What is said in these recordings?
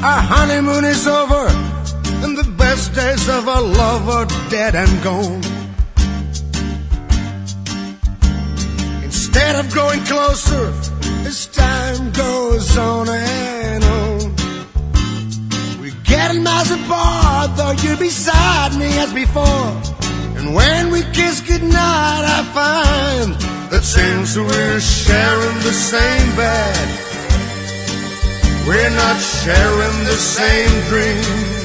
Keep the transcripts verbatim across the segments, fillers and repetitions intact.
Our honeymoon is over, and the best days of our love are dead and gone. Instead of growing closer, as time goes on and on, we're getting miles apart, though you're beside me as before. And when we kiss goodnight, I find that since we're sharing the same bed, we're not sharing the same dreams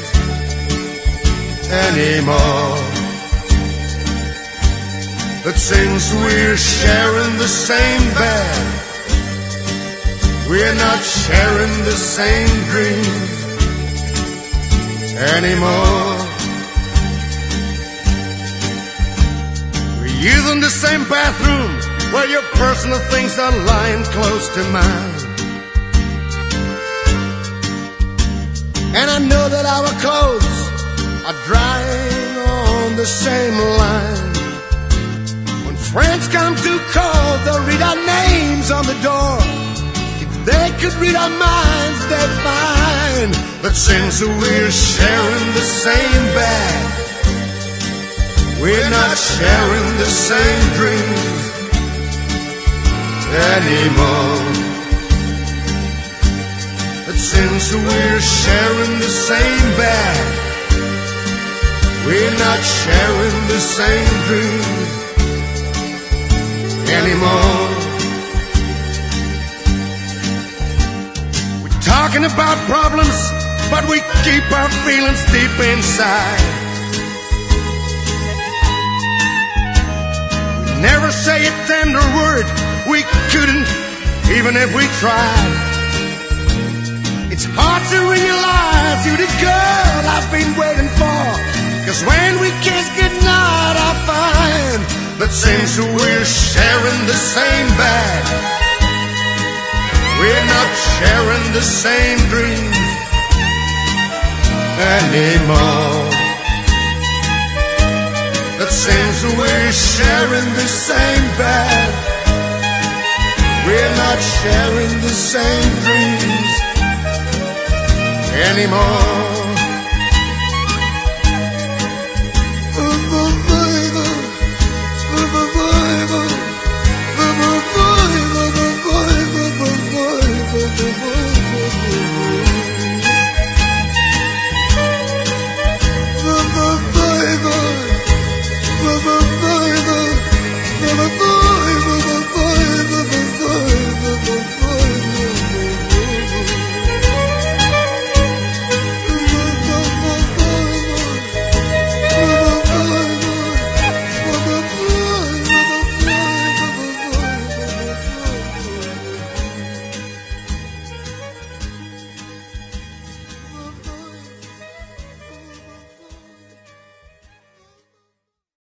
anymore. But since we're sharing the same bed, we're not sharing the same dreams anymore. We're using the same bathroom where your personal things are lying close to mine. And I know that our clothes are drying on the same line. When friends come to call, they'll read our names on the door. If they could read our minds, they'd find that since we're sharing the same bed, we're not sharing the same dreams anymore. But since we're sharing the same bed, we're not sharing the same dreams anymore. We're talking about problems, but we keep our feelings deep inside. We never say a tender word, we couldn't, even if we tried. It's hard to realize you're the girl I've been waiting for, 'cause when we kiss goodnight, I find that since we're sharing the same bed, we're not sharing the same dreams anymore. That since we're sharing the same bed, we're not sharing the same dreams anymore.